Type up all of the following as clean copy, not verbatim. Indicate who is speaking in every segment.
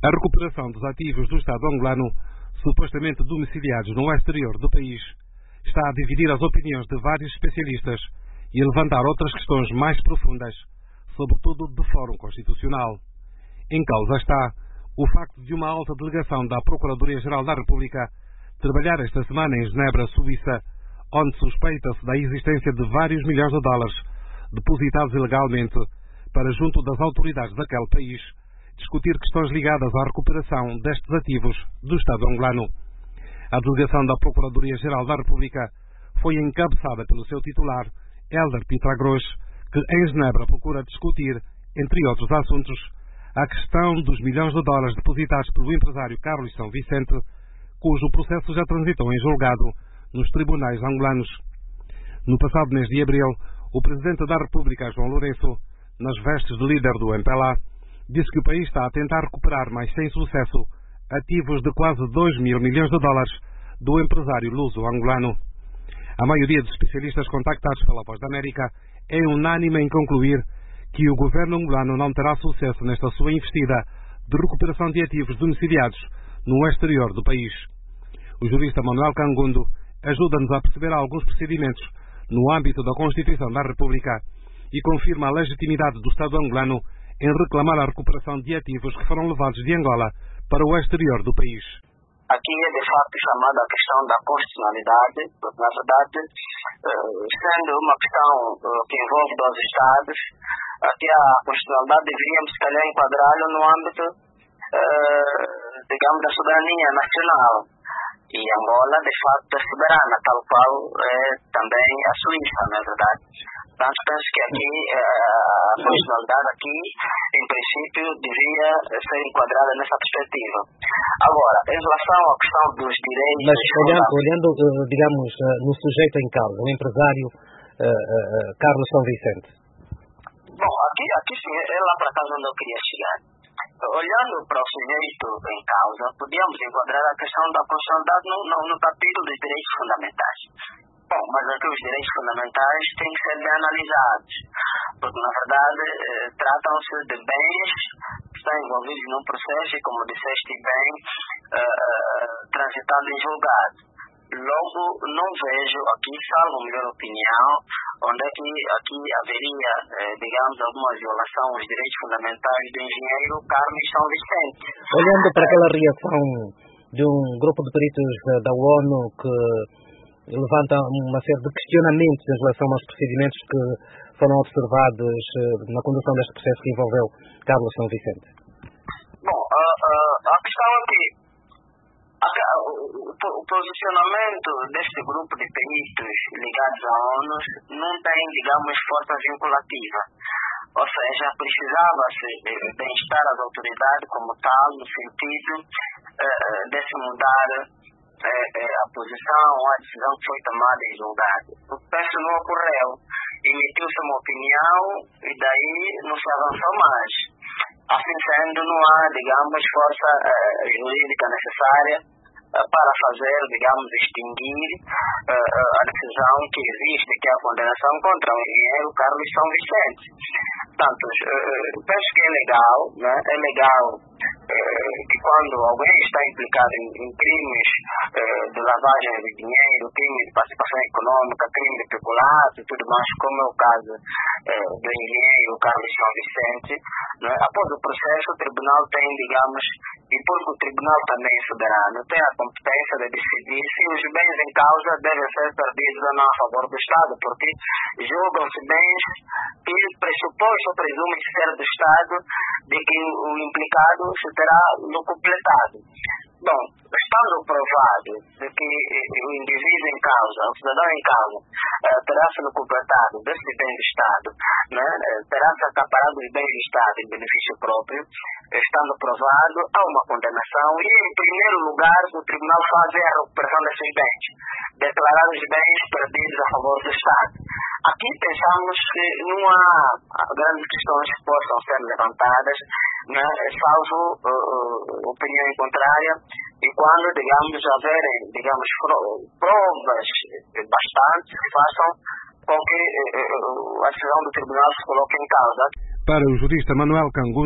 Speaker 1: A recuperação dos ativos do Estado angolano, supostamente domiciliados no exterior do país, está a dividir as opiniões de vários especialistas e a levantar outras questões mais profundas, sobretudo de fórum constitucional. Em causa está o facto de uma alta delegação da Procuradoria-Geral da República trabalhar esta semana em Genebra, Suíça, onde suspeita-se da existência de vários milhões de dólares depositados ilegalmente para junto das autoridades daquele país discutir questões ligadas à recuperação destes ativos do Estado angolano. A delegação da Procuradoria-Geral da República foi encabeçada pelo seu titular, Hélder Pitragros, que em Genebra procura discutir, entre outros assuntos, a questão dos milhões de dólares depositados pelo empresário Carlos São Vicente, cujo processo já transitou em julgado nos tribunais angolanos. No passado mês de abril, o Presidente da República, João Lourenço, nas vestes de líder do MPLA, disse que o país está a tentar recuperar, mas sem sucesso, ativos de quase 2 mil milhões de dólares do empresário luso-angolano. A maioria dos especialistas contactados pela Voz da América é unânime em concluir que o governo angolano não terá sucesso nesta sua investida de recuperação de ativos domiciliados no exterior do país. O jurista Manuel Cangundo ajuda-nos a perceber alguns procedimentos no âmbito da Constituição da República e confirma a legitimidade do Estado angolano em reclamar a recuperação de ativos que foram levados de Angola para o exterior do país.
Speaker 2: Aqui é de facto chamada a questão da constitucionalidade, porque na verdade, sendo uma questão que envolve dois Estados, aqui a constitucionalidade deveríamos se calhar enquadrá-lo no âmbito, digamos, da soberania nacional. E Angola, de facto, é soberana, tal qual é também a Suíça, na verdade. Portanto, penso que aqui, a constitucionalidade aqui, em princípio, devia ser enquadrada nessa perspectiva. Agora, em relação à questão dos direitos...
Speaker 3: Mas olhando digamos, no sujeito em causa, o empresário Carlos São Vicente.
Speaker 2: Bom, aqui sim, é lá para casa onde eu queria chegar. Olhando para o sujeito em causa, podíamos enquadrar a questão da constitucionalidade no capítulo dos direitos fundamentais. Bom, mas aqui os direitos fundamentais têm que ser bem analisados, porque na verdade tratam-se de bens que estão envolvidos num processo e, como disseste bem, transitando em julgado. Logo, não vejo aqui, salvo a melhor opinião, onde é que aqui haveria, digamos, alguma violação aos direitos fundamentais do engenheiro Carlos São Vicente.
Speaker 3: Olhando para aquela reação de um grupo de peritos da ONU que levanta uma série de questionamentos em relação aos procedimentos que foram observados na condução deste processo que envolveu Carlos São Vicente.
Speaker 2: Bom, a questão é que o posicionamento deste grupo de peritos ligados à ONU não tem, digamos, força vinculativa. Ou seja, precisava-se de instar as autoridades como tal, no sentido de se mudar a posição ou a decisão que foi tomada em julgado. O processo não ocorreu. Emitiu-se uma opinião e daí não se avançou mais. Assim sendo, não há, digamos, força jurídica necessária para fazer, digamos, extinguir a decisão que existe, que é a condenação contra o engenheiro Carlos São Vicente. Portanto, penso que é legal, né? É legal que quando alguém está implicado em crimes de lavagem de dinheiro, crime de participação econômica, crime de peculato e tudo mais, como é o caso do engenheiro Carlos São Vicente, né? Após o processo, o tribunal tem, digamos, e porque o tribunal também é soberano, tem a competência de decidir se os bens em causa devem ser perdidos ou não a favor do Estado, porque julgam-se bens que pressupõe ou presume-se ser do Estado, de que o implicado se terá no completado. Bom, estando provado de que o indivíduo em causa, o cidadão em causa, terá sido completado desse bem do Estado, né? Terá se acaparado os bens do Estado em benefício próprio, estando provado, há uma condenação e, em primeiro lugar, o tribunal faz a recuperação desses bens, declarar os bens perdidos a favor do Estado. Aqui pensamos que não há grandes questões que possam ser levantadas, né, salvo opinião contrária, e quando, digamos, haverem, digamos, provas bastantes que façam com que a decisão do tribunal se coloque em causa.
Speaker 1: Para o jurista Manuel Cangundo,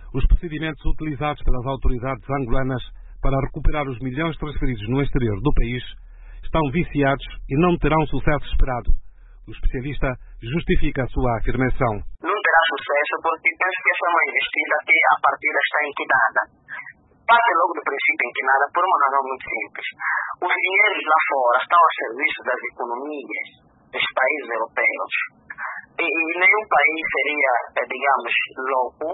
Speaker 1: Os procedimentos utilizados pelas autoridades angolanas para recuperar os milhões transferidos no exterior do país estão viciados e não terão o sucesso esperado. O especialista justifica a sua afirmação.
Speaker 2: Não terá sucesso porque penso que essa é uma investida que a partida está inquinada. Parte logo do princípio inquinada por uma razão muito simples. Os dinheiros lá fora estão a serviço das economias dos países europeus. E nenhum país seria, digamos, louco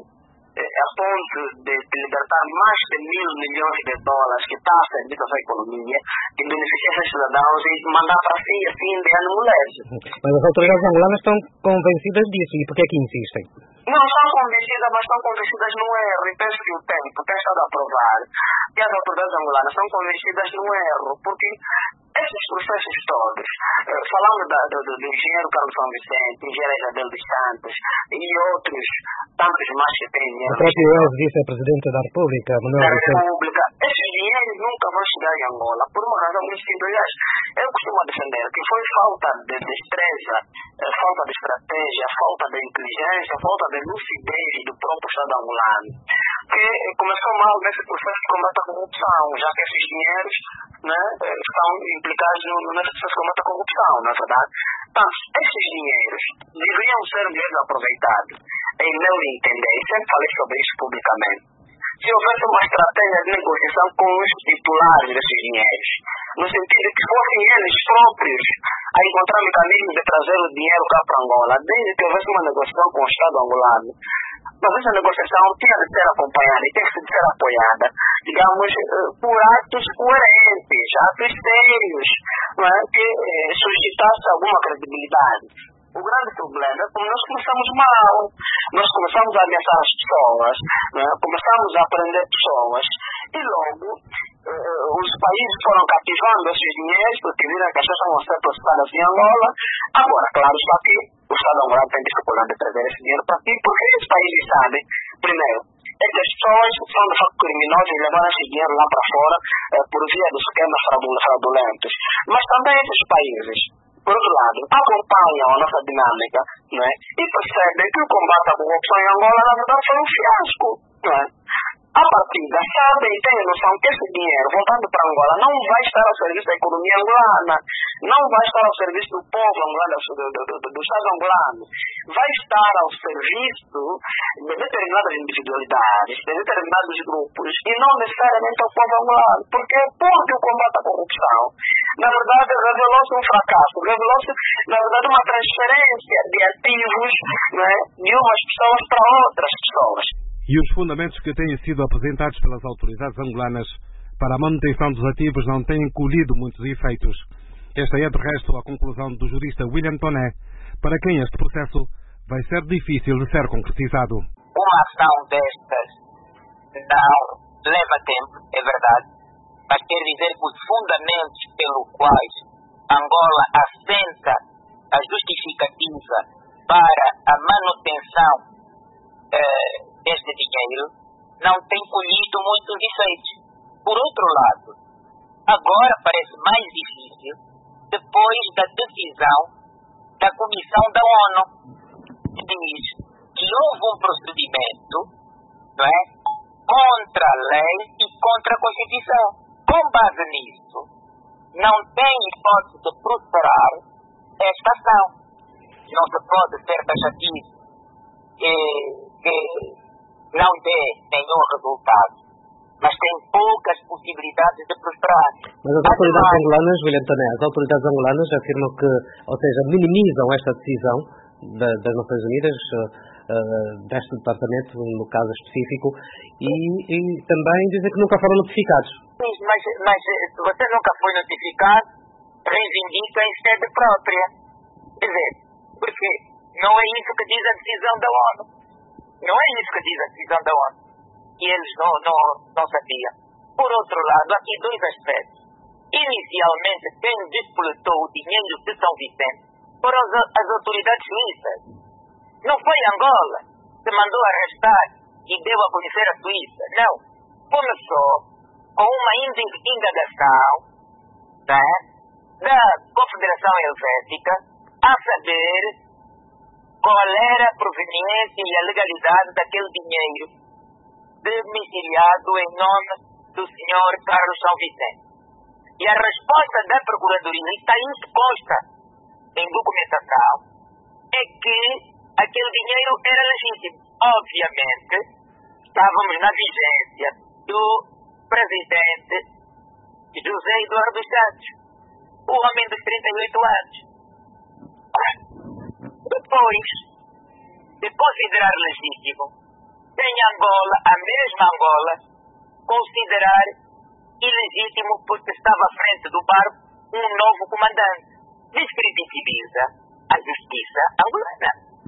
Speaker 2: a ponto de libertar mais de $1.000 milhões que está a servir a sua economia, que beneficia seus cidadãos e mandar para si assim de ano moleste.
Speaker 3: Mas as autoridades angolanas estão convencidas disso. E por que é que insistem?
Speaker 2: Não estão convencidas, mas estão convencidas no erro. E penso que o tempo tem estado a provar que as autoridades angolanas estão convencidas no erro, porque esses processos todos, falando do engenheiro Carlos São Vicente, engenheiro Isabel dos Santos e outros tantos mais que têm dinheiro.
Speaker 3: O próprio ex-vice-presidente da República, Manuel Vicente.
Speaker 2: Esses dinheiros nunca vão chegar em Angola, por uma razão muito simples. Aliás, eu costumo defender que foi falta de destreza, falta de estratégia, falta de inteligência, falta de lucidez do próprio Estado angolano, que começou mal nesse processo de combate à corrupção, já que esses dinheiros, né, estão implicados nesse processo de combate à corrupção, não é verdade? Então, esses dinheiros deveriam ser mesmo aproveitados, em meu entender, e sempre falei sobre isso publicamente, se houvesse uma estratégia de negociação com os titulares desses dinheiros, no sentido que fossem eles próprios a encontrar mecanismos de trazer o dinheiro cá para Angola, desde que houvesse uma negociação com o Estado angolano. Mas essa negociação tinha de ser acompanhada e tem que ser apoiada, digamos, por atos coerentes, atos sérios, não é? Que suscitasse alguma credibilidade. O grande problema é como nós começamos mal. Nós começamos a ameaçar as pessoas, né? Começamos a prender pessoas e logo os países foram cativando esses dinheiros porque viram que as pessoas vão ser processadas em Angola. Agora, claro está que o Estado angolano tem dificuldade de trazer esse dinheiro para aqui porque esses países sabem, primeiro, é que as pessoas são de facto criminosas e levaram esse dinheiro lá para fora por via dos esquemas fraudulentos. Mas também esses países, por outro lado, acompanham a nossa dinâmica, não é? E percebem que o combate à corrupção em Angola, na verdade, foi um fiasco, não é? A partida, sabem e têm noção que esse dinheiro, voltando para Angola, não vai estar ao serviço da economia angolana, não vai estar ao serviço do povo angolano, do Estado angolano, vai estar ao serviço de determinadas individualidades, de determinados grupos, e não necessariamente ao povo angolano. Porque o combate à corrupção, na verdade, revelou-se um fracasso, revelou-se, na verdade, uma transferência de ativos, não é, de umas pessoas para outras pessoas.
Speaker 1: E os fundamentos que têm sido apresentados pelas autoridades angolanas para a manutenção dos ativos não têm colhido muitos efeitos. Esta é, de resto, a conclusão do jurista William Toné, para quem este processo vai ser difícil de ser concretizado.
Speaker 4: Uma ação destas não leva tempo, é verdade, mas quer dizer que os fundamentos pelos quais Angola assenta a justificativa para a manutenção deste dinheiro não tem colhido muitos efeitos. Por outro lado, agora parece mais difícil depois da decisão da Comissão da ONU, que diz que houve um procedimento, não é, contra a lei e contra a Constituição. Com base nisso, não tem hipótese de prosperar esta ação. Não se pode ser taxativo que não dê nenhum resultado, mas tem poucas possibilidades de prosperar.
Speaker 3: Mas as autoridades angolanas, William Toné, as autoridades angolanas afirmam que, ou seja, minimizam esta decisão das Nações Unidas, deste departamento, no caso específico, e também dizem que nunca foram notificados.
Speaker 4: Sim, mas se você nunca foi notificado, reivindica em sede própria. Quer dizer, porque não é isso que diz a decisão da ONU. Não é isso que diz a decisão da ONU. E eles não sabiam. Por outro lado, aqui dois aspectos. Inicialmente, quem despletou o dinheiro de São Vicente foram as autoridades suíças. Não foi Angola que mandou arrestar e deu a conhecer a Suíça. Não. Começou com uma indagação, né, da Confederação Helvética a saber qual era a proveniência e a legalidade daquele dinheiro. domiciliado em nome do Sr. Carlos São Vicente. E a resposta da Procuradoria, está isso consta em documentação, é que aquele dinheiro era legítimo. Obviamente, estávamos na vigência do presidente José Eduardo Santos, o homem dos 38 anos. Depois de considerar legítimo, tem Angola, a mesma Angola, considerar ilegítimo porque estava à frente do barco um novo comandante. Descredibiliza a justiça angolana.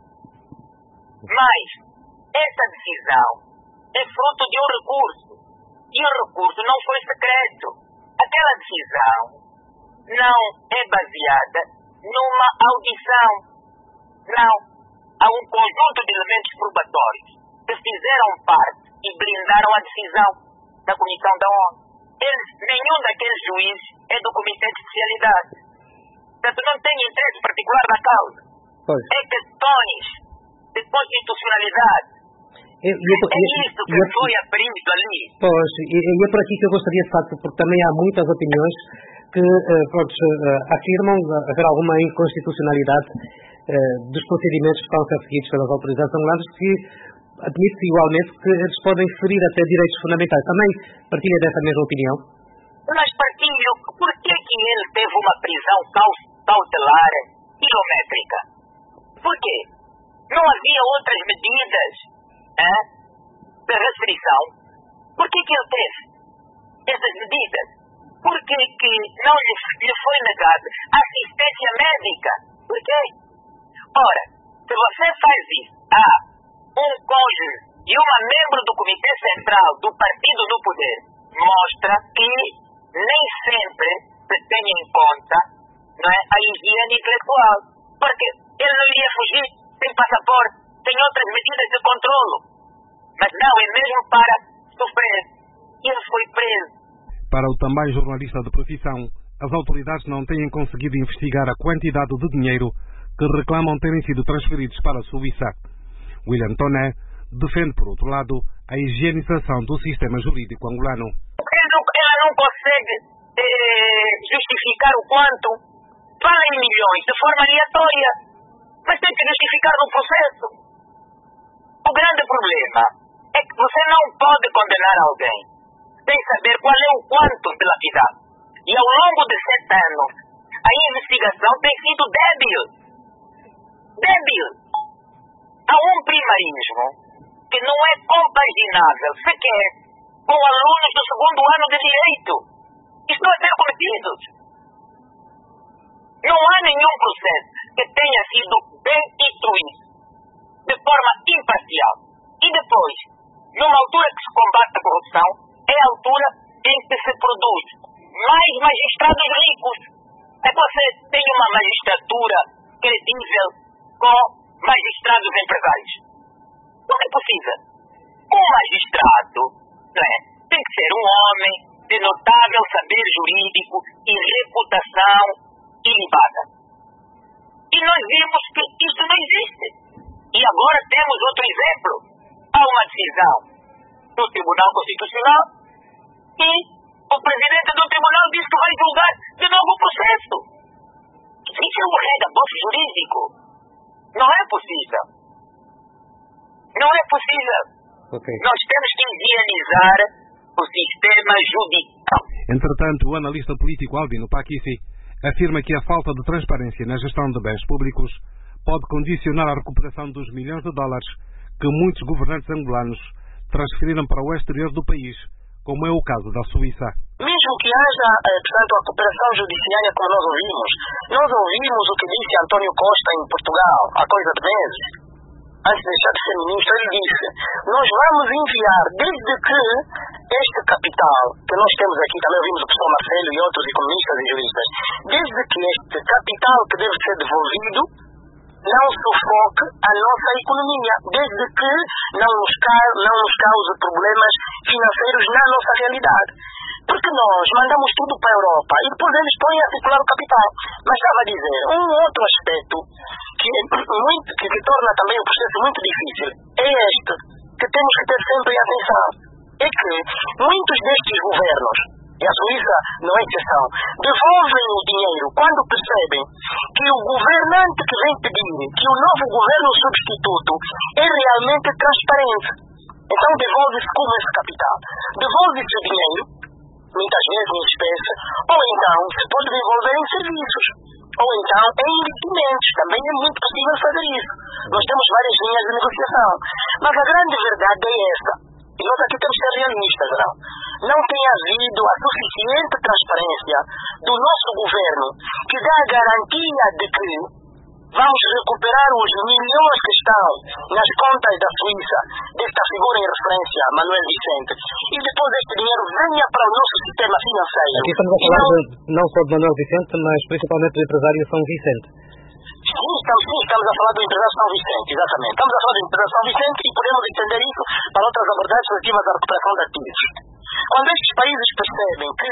Speaker 4: Mas essa decisão é fruto de um recurso. E o recurso não foi secreto. Aquela decisão não é baseada numa audição. Não. Há um conjunto de elementos probatórios que fizeram parte e blindaram a decisão da Comissão da ONU. Nenhum daqueles juízes é do Comitê de Especialidade. Portanto, não tem interesse particular na causa.
Speaker 3: Pois.
Speaker 4: É questões de constitucionalidade. É isso que foi aprendido ali.
Speaker 3: Pois, e é por aqui que eu gostaria, de facto, porque também há muitas opiniões que afirmam haver alguma inconstitucionalidade dos procedimentos que estão a ser seguidos pelas autoridades angolanas, que admite igualmente que eles podem ferir até direitos fundamentais. Também partilha dessa mesma opinião?
Speaker 4: Mas partilho, por que ele teve uma prisão cautelar quilométrica? Por quê? Não havia outras medidas de restrição? Por que ele teve essas medidas? Por que não lhe foi negada assistência médica? Por quê? Ora, se você faz isso um cônjuge e uma membro do Comitê Central do Partido do Poder, mostra que nem sempre se tem em conta a higiene intelectual. Porque ele não iria fugir, tem passaporte, tem outras medidas de controlo. Mas não, é mesmo para sofrer. Ele foi preso.
Speaker 1: Para o também jornalista de profissão, as autoridades não têm conseguido investigar a quantidade de dinheiro que reclamam terem sido transferidos para a Suíça. William Toné defende, por outro lado, a higienização do sistema jurídico angolano.
Speaker 4: Ela não consegue justificar o quanto fala em milhões de forma aleatória, mas tem que justificar no processo. O grande problema é que você não pode condenar alguém sem saber qual é o quanto de lapidado. E ao longo de 7 anos, a investigação tem sido débil. Há um primarismo que não é compaginável sequer com alunos do 2º ano de Direito. Estão a ser cometidos. Não há nenhum processo que tenha sido bem instruído, de forma imparcial. E depois, numa altura que se combate a corrupção, é a altura em que se produz mais magistrados ricos. É que você tem uma magistratura credível com magistrados empresários. Não é possível. Um magistrado tem que ser um homem de notável saber jurídico e reputação ilibada. E nós vimos que isso não existe. E agora temos outro exemplo. Há uma decisão do Tribunal Constitucional e o presidente do tribunal diz que vai julgar de novo o processo. Isso é um regaboço jurídico. Não é possível. Não é possível.
Speaker 3: Okay.
Speaker 4: Nós temos que higienizar o sistema judicial.
Speaker 1: Entretanto, o analista político Albino Paquissi afirma que a falta de transparência na gestão de bens públicos pode condicionar a recuperação dos milhões de dólares que muitos governantes angolanos transferiram para o exterior do país, como é o caso da Suíça.
Speaker 5: Mesmo que haja, portanto, a cooperação judiciária como nós ouvimos o que disse António Costa em Portugal há coisa de meses, antes de deixar de ser ministro. Ele disse: nós vamos enviar, desde que este capital, que nós temos aqui, também ouvimos o professor Marcelo e outros economistas e juristas, desde que este capital que deve ser devolvido não sufoque a nossa economia, desde que não nos cause problemas financeiros na nossa realidade. Porque nós mandamos tudo para a Europa e depois eles põem a circular o capital. Mas estava a dizer, um outro aspecto que torna também o processo muito difícil é este. que temos que ter sempre atenção é que muitos destes governos, e a Suíça não é exceção, devolvem o dinheiro quando percebem que o governante que vem pedir, que o novo governo substituto é realmente transparente. Então devolve-se como esse capital. Devolve-se o dinheiro, muitas vezes em espécie, ou então se pode devolver em serviços, ou então em investimentos. Também é muito possível fazer isso. Nós temos várias linhas de negociação. Mas a grande verdade é esta. E nós aqui temos que ser realistas, não? Não tem havido a suficiente transparência do nosso governo que dá a garantia de que vamos recuperar os milhões que estão nas contas da Suíça, desta figura em referência, Manuel Vicente, e depois este dinheiro venha para o nosso sistema financeiro.
Speaker 3: Aqui estamos a falar não só de Manuel Vicente, mas principalmente do empresário São Vicente.
Speaker 5: Sim, estamos a falar do empresário São Vicente, exatamente. Estamos a falar do empresário São Vicente e podemos estender isso para outras abordagens relativas à recuperação de ativos. Quando estes países percebem que,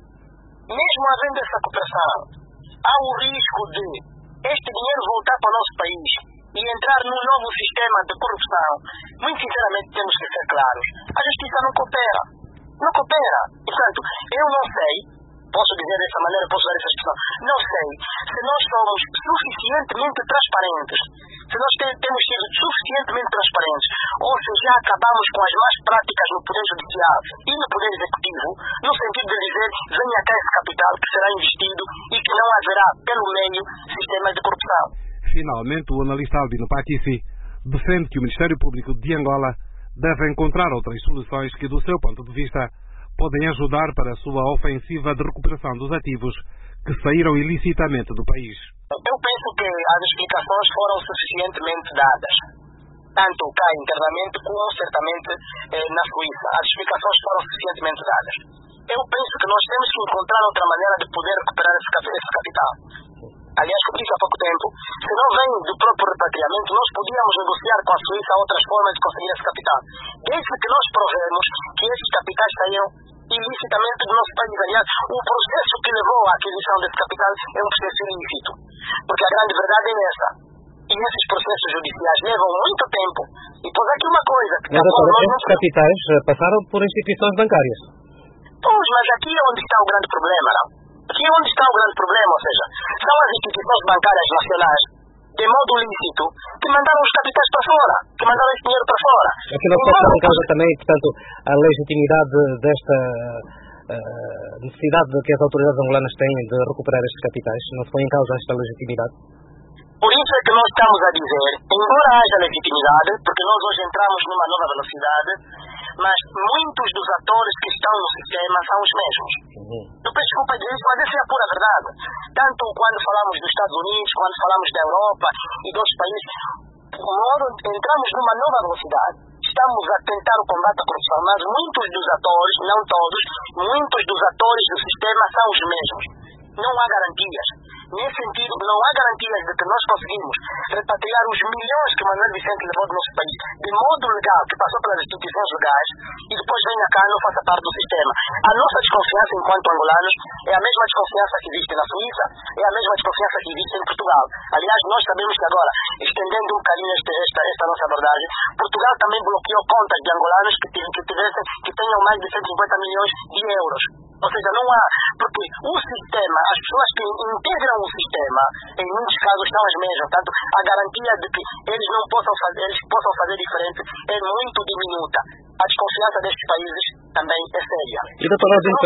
Speaker 5: mesmo havendo essa cooperação, há o risco de este dinheiro voltar para o nosso país e entrar num novo sistema de corrupção, muito sinceramente temos que ser claros. A justiça não coopera. Não coopera. E, portanto, eu não sei, posso dizer dessa maneira, posso dar essa expressão, não sei se nós somos suficientemente transparentes, se nós temos sido suficientemente transparentes, ou se já acabamos com as más práticas no Poder Judiciário e no Poder Executivo, no sentido de dizer, venha cá esse capital que será investido e que não haverá, pelo meio, sistemas de corrupção.
Speaker 1: Finalmente, o analista Albino Patici defende que o Ministério Público de Angola deve encontrar outras soluções que, do seu ponto de vista, podem ajudar para a sua ofensiva de recuperação dos ativos que saíram ilicitamente do país.
Speaker 5: Eu penso que as explicações foram suficientemente dadas, tanto cá internamente como certamente na Suíça. As explicações foram suficientemente dadas. Eu penso que nós temos que encontrar outra maneira de poder recuperar esse capital. Aliás, como disse há pouco tempo, se não vem do próprio repatriamento, nós podíamos negociar com a Suíça outras formas de conseguir esse capital. Desde que nós provemos que esses capitais saíram ilicitamente do nosso país. Aliás, o processo que levou à aquisição desse capital é um processo ilícito. Porque a grande verdade é essa. E esses processos judiciais levam muito tempo. E pois aqui uma coisa...
Speaker 3: Mas, doutor, esses capitais passaram por instituições bancárias.
Speaker 5: Pois, mas aqui é onde está o grande problema, não? Aqui é onde está o grande problema, ou seja, são as instituições bancárias nacionais, de modo lícito, que mandaram os capitais para fora, que mandaram esse dinheiro para fora.
Speaker 3: Aqui não pode estar em causa também, portanto, a legitimidade desta necessidade que as autoridades angolanas têm de recuperar estes capitais. Não se põe em causa esta legitimidade?
Speaker 5: Por isso é que nós estamos a dizer, embora haja legitimidade, porque nós hoje entramos numa nova velocidade, mas muitos dos atores que estão no sistema são os mesmos. Eu peço desculpa dizer isso, mas essa é a pura verdade. Tanto quando falamos dos Estados Unidos, quando falamos da Europa e de outros países, entramos numa nova velocidade. Estamos a tentar o combate à corrupção, mas muitos dos atores, não todos, muitos dos atores do sistema são os mesmos. Não há garantias. Nesse sentido, não há garantias de que nós conseguimos repatriar os milhões que Manuel Vicente levou do nosso país de modo legal, que passou pelas instituições legais, e depois venha cá e não faça parte do sistema. A nossa desconfiança enquanto angolanos é a mesma desconfiança que existe na Suíça, é a mesma desconfiança que existe em Portugal. Aliás, nós sabemos que agora, estendendo um bocadinho esta nossa abordagem, Portugal também bloqueou contas de angolanos que tenham mais de 150 milhões de euros. Ou seja, não há, porque o sistema, as pessoas que integram o sistema, em muitos casos são as mesmas, portanto, a garantia de que eles possam fazer diferente é muito diminuta. A desconfiança destes países também é séria.
Speaker 3: E doutor Albino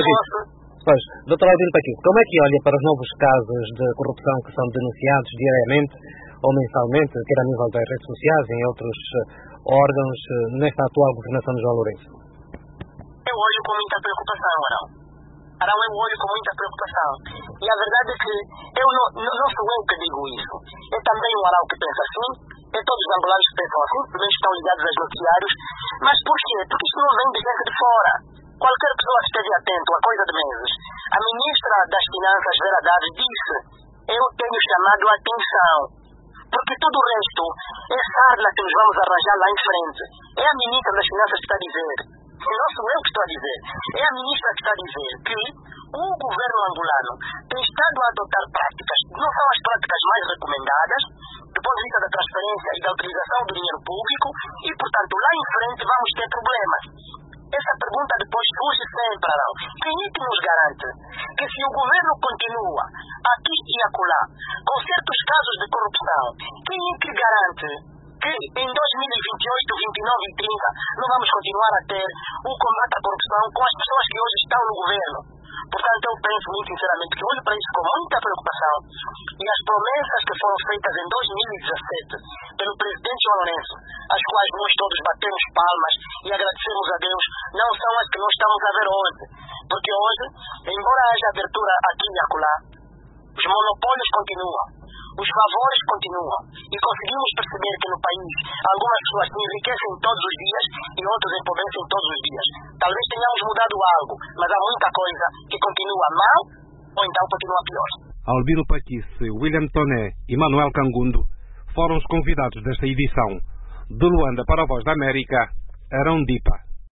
Speaker 3: Patici, como é que olha para os novos casos de corrupção que são denunciados diariamente ou mensalmente, quer a nível das redes sociais, em outros órgãos, nesta atual governação de João Lourenço?
Speaker 5: Eu olho com muita preocupação, Arão. Eu olho com muita preocupação. E a verdade é que não sou eu que digo isso. É também o Arão que pensa assim, é todos os angolanos que pensam assim, pelo menos estão ligados aos noticiários. Mas por quê? Porque isto não vem de gente de fora. Qualquer pessoa que esteja atento a coisa de meses. A ministra das Finanças, Vera Haddad, disse: eu tenho chamado a atenção. Porque tudo o resto é sarna que nos vamos arranjar lá em frente. É a ministra das Finanças que está a dizer. Não sou eu que estou a dizer. É a ministra que está a dizer que o governo angolano tem estado a adotar práticas, não são as práticas mais recomendadas, do do ponto de vista da transparência e da utilização do dinheiro público e, portanto, lá em frente vamos ter problemas. Essa pergunta depois surge sempre, não? Quem é que nos garante que se o governo continua aqui e acolá com certos casos de corrupção, quem é que garante que em 2028, 29 e 30 não vamos continuar a ter o combate à corrupção com as pessoas que hoje estão no governo? Portanto, eu penso muito sinceramente que olho para isso com muita preocupação e as promessas que foram feitas em 2017 pelo presidente João Lourenço, as quais nós todos batemos palmas e agradecemos a Deus, não são as que nós estamos a ver hoje. Porque hoje, embora haja abertura aqui e acolá, os monopólios continuam, os favores continuam e conseguimos perceber que no país algumas pessoas se enriquecem todos os dias e outros empobrecem todos os dias. Talvez tenhamos mudado algo, mas há muita coisa que continua mal ou então continua pior.
Speaker 1: Albino Paquice, William Toné e Manuel Cangundo foram os convidados desta edição. De Luanda para a Voz da América, Arão Dipa.